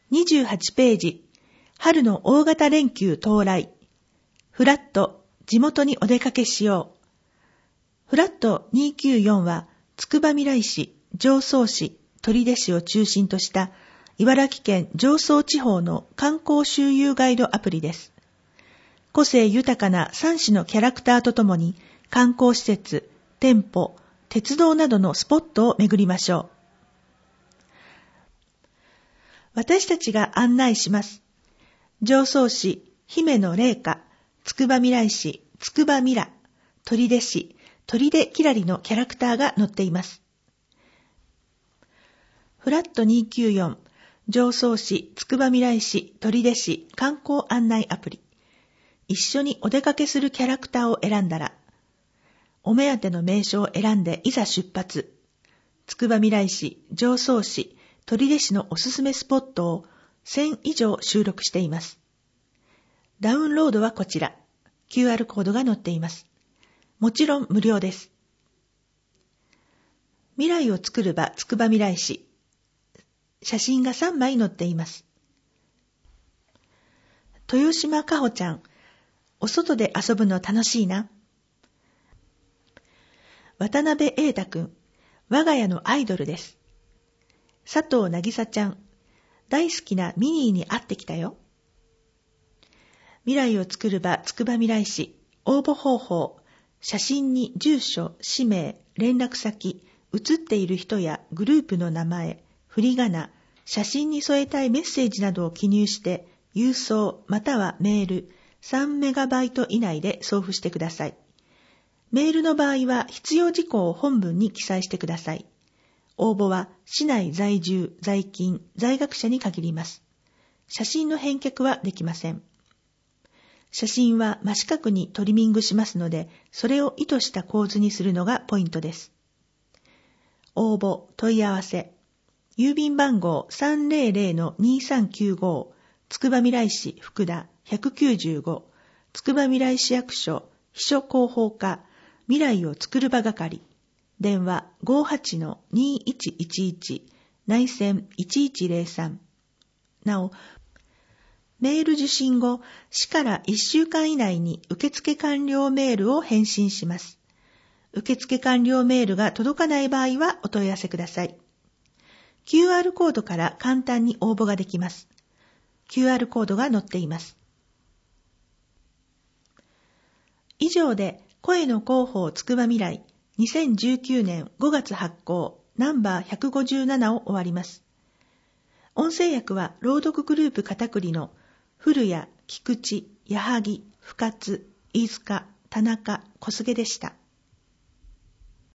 28ページ、春の大型連休到来。フラット、地元にお出かけしよう。フラット294は、つくばみらい市、常総市、取手市を中心とした茨城県常総地方の観光周遊ガイドアプリです。個性豊かな3種のキャラクターとともに観光施設、店舗、鉄道などのスポットを巡りましょう。私たちが案内します。常総市、姫野麗華、つくばみらい市、つくばみら、取手市、取手きらりのキャラクターが載っています。フラット294、常総市、つくばみらい市、取手市観光案内アプリ。一緒にお出かけするキャラクターを選んだら、お目当ての名所を選んでいざ出発。つくばみらい市、常総市、取手市のおすすめスポットを1000以上収録しています。ダウンロードはこちら。QR コードが載っています。もちろん無料です。未来を作る場つくばみらい市。写真が3枚載っています。豊島かほちゃん、お外で遊ぶの楽しいな。渡辺瑛太くん、我が家のアイドルです。佐藤なぎさちゃん、大好きなミニーに会ってきたよ。未来を作る場つくばみらい市、応募方法、写真に住所、氏名、連絡先、写っている人やグループの名前、振り仮名、写真に添えたいメッセージなどを記入して、郵送またはメール3メガバイト以内で送付してください。メールの場合は必要事項を本文に記載してください。応募は市内在住、在勤、在学者に限ります。写真の返却はできません。写真は真四角にトリミングしますので、それを意図した構図にするのがポイントです。応募、問い合わせ。郵便番号 300-2395 つくばみらい市福田195つくばみらい市役所秘書広報課未来をつくる場係電話 58-2111 内線1103なお、メール受信後、市から1週間以内に受付完了メールを返信します。受付完了メールが届かない場合はお問い合わせください。QR コードから簡単に応募ができます。QR コードが載っています。以上で、声の広報つくばみらい2019年5月発行ナンバー157を終わります。音声訳は朗読グループ片栗の古谷、菊池、矢作、深津、飯塚、田中、小菅でした。